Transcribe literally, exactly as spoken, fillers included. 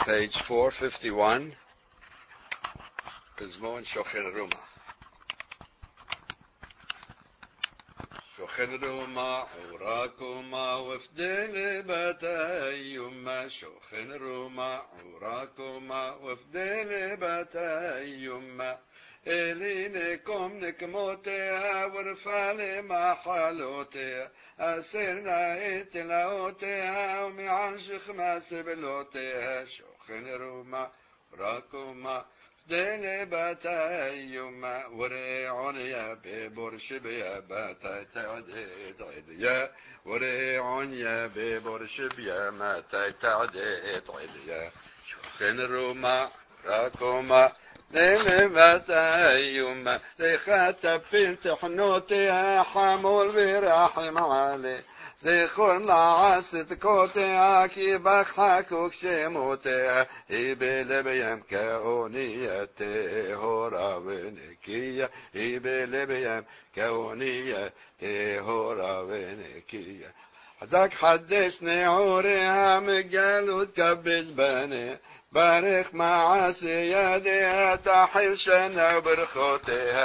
page four fifty-one, פזמון שוכן רומה. שוכן רומה, עורה קומה, ופדל בתיומה. שוכן רומה, עורה קומה, ופדל בתיומה. אלי נקום נקמותיה, ורפה למחלותיה. אסר נא את תלאותיה, ומענשך מסבלותיה. שוכן רומה, עורה קומה, دل باتای یوم وره عنیا به برشبیا باتای تعدید عدیا وره عنیا به برشبیا ماتای تعدید عدیا شخن روما راكوما دل باتای یوم لخاتب بنت حنوتها حمول برحم علي زخور لعست كوتها كي بخحكوك شموتها إبل بيم كونيته هورا ونكية إبل بيم كونيته هورا ونكية حزاك حدثني عورها مقالود كبز بني بارخ مع سيادها تحل شنا برخوتها